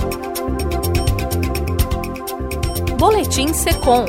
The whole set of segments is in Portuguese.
Boletim Secom.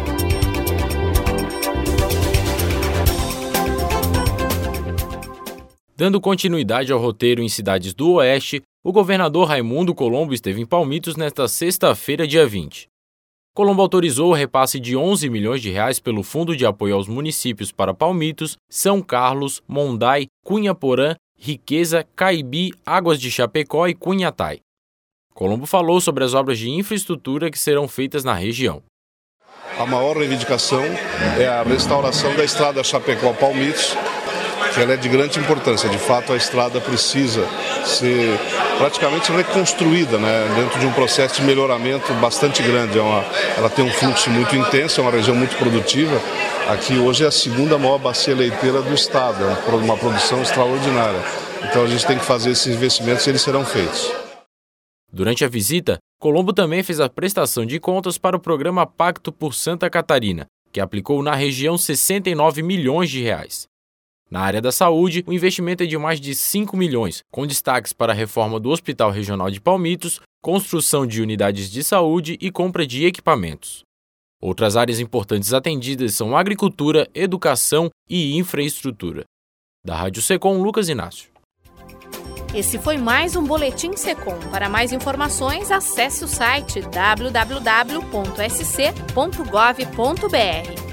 Dando continuidade ao roteiro em cidades do Oeste, o governador Raimundo Colombo esteve em Palmitos nesta sexta-feira, dia 20. Colombo autorizou o repasse de R$11 milhões pelo Fundo de Apoio aos Municípios para Palmitos, São Carlos, Mondai, Cunha-Porã, Riqueza, Caibi, Águas de Chapecó e Cunhatai. Colombo falou sobre as obras de infraestrutura que serão feitas na região. A maior reivindicação é a restauração da estrada Chapecó-Palmitos, que ela é de grande importância. De fato, a estrada precisa ser praticamente reconstruída, dentro de um processo de melhoramento bastante grande. Ela tem um fluxo muito intenso, é uma região muito produtiva. Aqui hoje é a segunda maior bacia leiteira do estado, é uma produção extraordinária. Então a gente tem que fazer esses investimentos e eles serão feitos. Durante a visita, Colombo também fez a prestação de contas para o programa Pacto por Santa Catarina, que aplicou na região R$69 milhões. Na área da saúde, o investimento é de mais de R$5 milhões, com destaques para a reforma do Hospital Regional de Palmitos, construção de unidades de saúde e compra de equipamentos. Outras áreas importantes atendidas são agricultura, educação e infraestrutura. Da Rádio Secom, Lucas Inácio. Esse foi mais um Boletim Secom. Para mais informações, acesse o site www.sc.gov.br.